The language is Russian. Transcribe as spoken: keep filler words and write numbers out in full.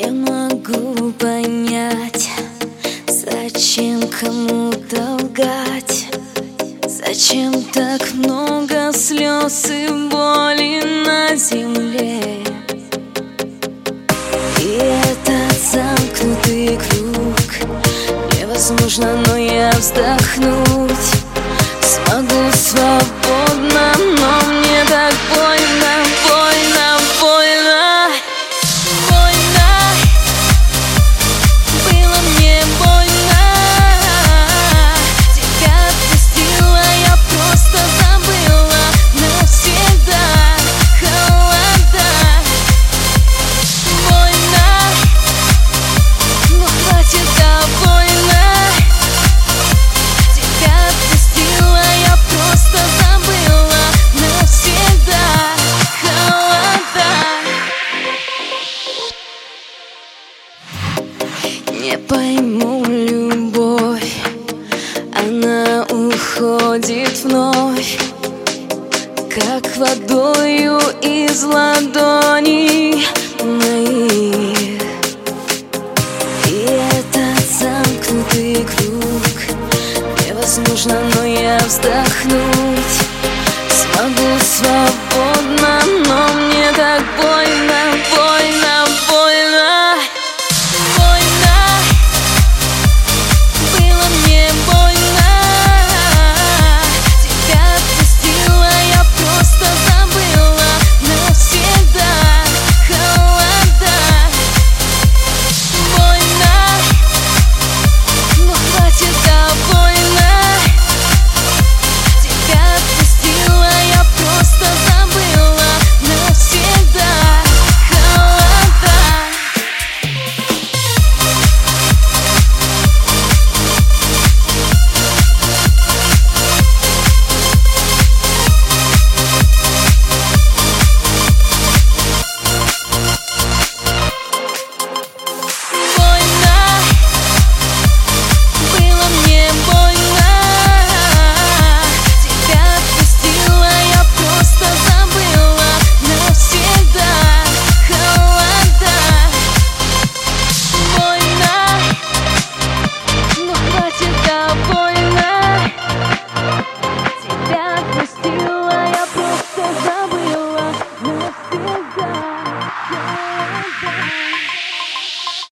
Не могу понять, зачем кому-то лгать, зачем так много слез и боли на земле. И этот замкнутый круг невозможно, но я вздохнуть смогу свободно, но мне так больно, больно, больно. Больно, было мне больно. Тебя отпустила, я просто забыла навсегда. Холода, больно, но хватит довольно. Тебя отпустила, я просто забыла навсегда. Холода. Не пойму любовь, она уходит вновь, как водою из ладони.